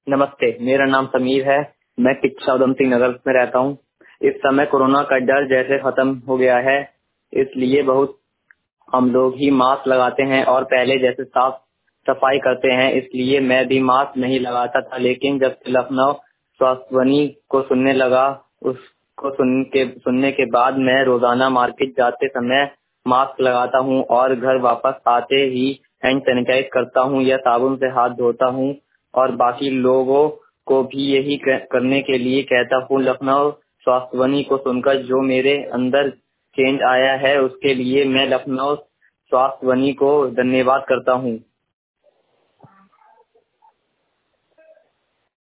नमस्ते, मेरा नाम समीर है। मैं किच्चा उधम सिंह नगर में रहता हूँ। इस समय कोरोना का डर जैसे खत्म हो गया है, इसलिए बहुत हम लोग ही मास्क लगाते हैं और पहले जैसे साफ सफाई करते हैं। इसलिए मैं भी मास्क नहीं लगाता था, लेकिन जब से लखनऊ स्वास्थ्यवानी को सुनने लगा, उसको सुनने के बाद मैं रोजाना मार्केट जाते समय मास्क लगाता हूँ और घर वापस आते ही हैंड सैनिटाइज करता हूँ या साबुन से हाथ धोता हूँ और बाकी लोगों को भी यही करने के लिए कहता हूँ। लखनऊ स्वास्थ्यवानी को सुनकर जो मेरे अंदर चेंज आया है, उसके लिए मैं लखनऊ स्वास्थ्यवानी को धन्यवाद करता हूँ।